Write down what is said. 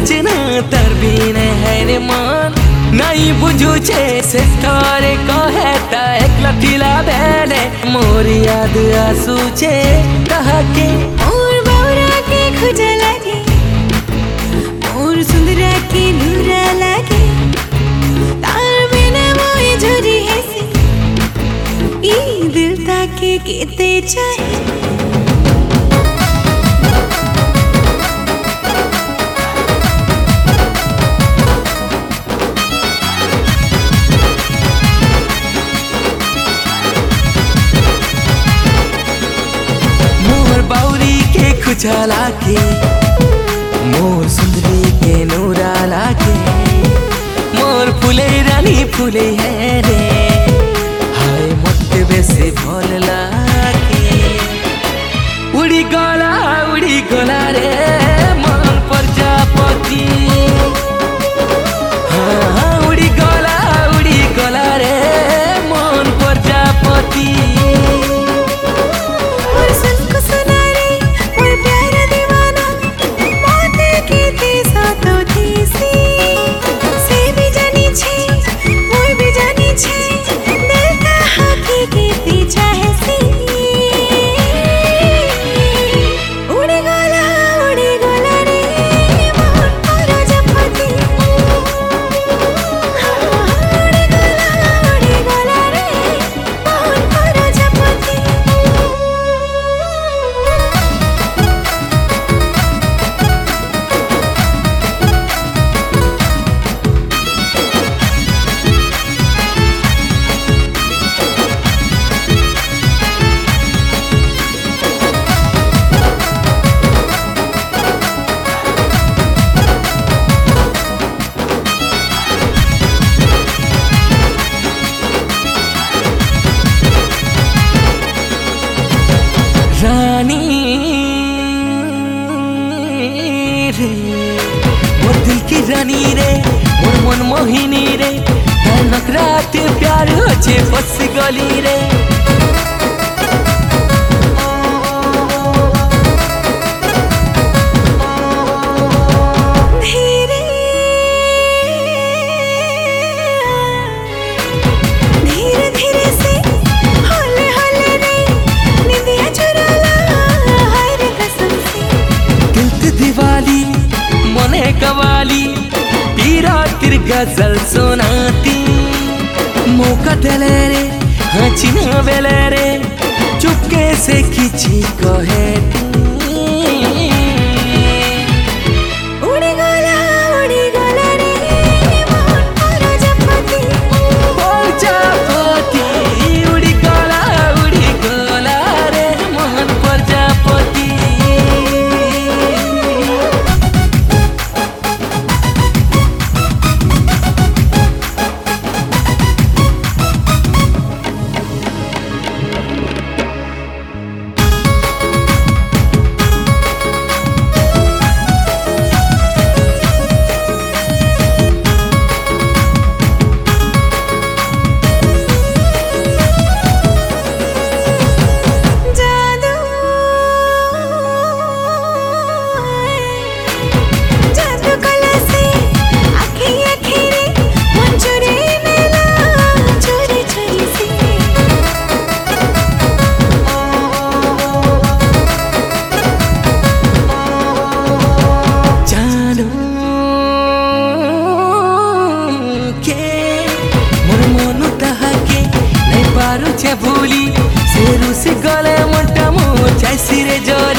चिना तर बिने है रे मन नहीं बुझू छे से थारे कहे ता एकला थिला बेले मोर याद आसू छे कहाके मोर बावरा के खुजा लागे मोर सुंदरा के नूरा लागे तार बिना मोए झरी हेसी ई दिल ताके केते चाहे खुजा लागे मोर सुंदरी के नूरा लागे मोर फूले रानी फूले है रे हाय मत बेसे भल लागे उड़ी गला रे मन प्रजापति हाँ उड़ी गला रे मन प्रजापति रानी रे मोर दिल की रानी रे मोर मन मोहिनी रे नखराते प्यार होचे फस गली रे कवाली पीरा तिर गजल सुनाती मौका देले रे हाँ चिन्ह बेले रे चुपके से खींची कहे भूली से रुस गले मोटा मो जैसी रे जो